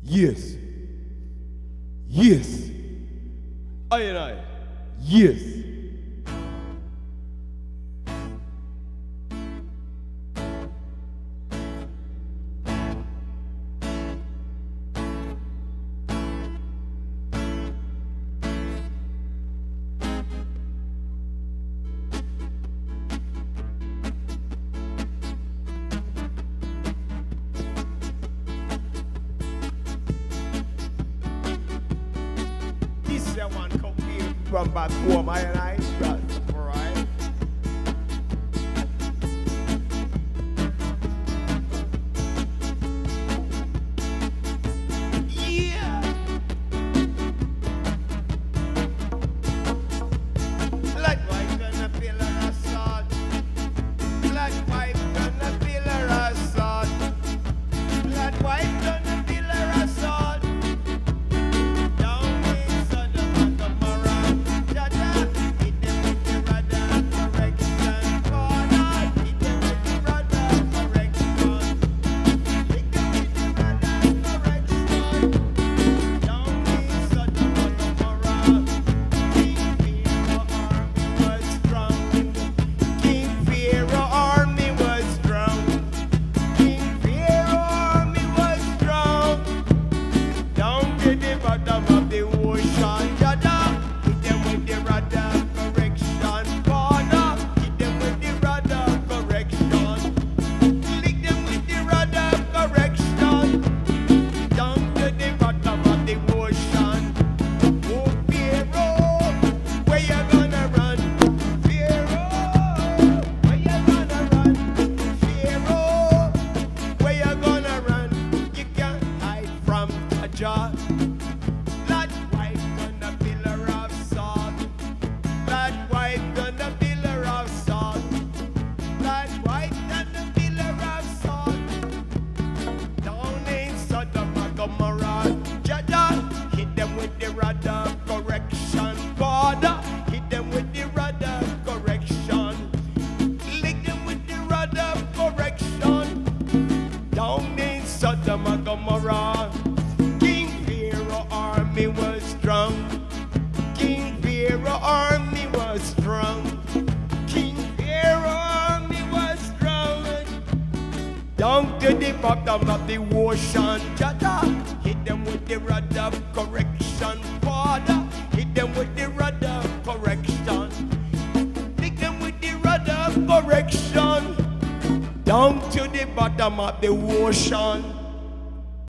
Yes. Yes. Aye and aye. Yes. This is one coming from back home, aye and aye. That's right. Yeah. Like wife gonna feel her assault. Like wife gonna feel her assault. Like wife gonna feel her assault. Down in Sodom and Gomorrah, Jaja, hit them with the rod of correction. Father, hit them with the rod of correction. Hit them with the rod of correction. Down in Sodom and Gomorrah, King Pharaoh army was strong. King Pharaoh army was strong. Down to the bottom of the ocean, Jada, hit them with the rod of correction. Father, hit them with the rod of correction. Lick them with the rod of correction. Down to the bottom of the ocean. Oh, Pharaoh, where you gonna run? Pharaoh, where you gonna run? Pharaoh, where you gonna run? You can't hide from a jaw. That wife gonna pillar of salt. That wife gonna pillar of salt. That wife gonna pillar of salt. Down in Sodom and Gomorrah, Jaja, hit them with the rod of correction. Father, hit them with the rod of correction. Lick them with the rod of correction. Down in Sodom and Gomorrah, King Pharaoh army was strong. King Pharaoh army was strong. King Pharaoh army was strong. Down to the bottom of the ocean, Jada, hit them with the rod of correction. Father, hit them with the rod of correction. Lick them with the rod of correction. Down to the bottom of the ocean.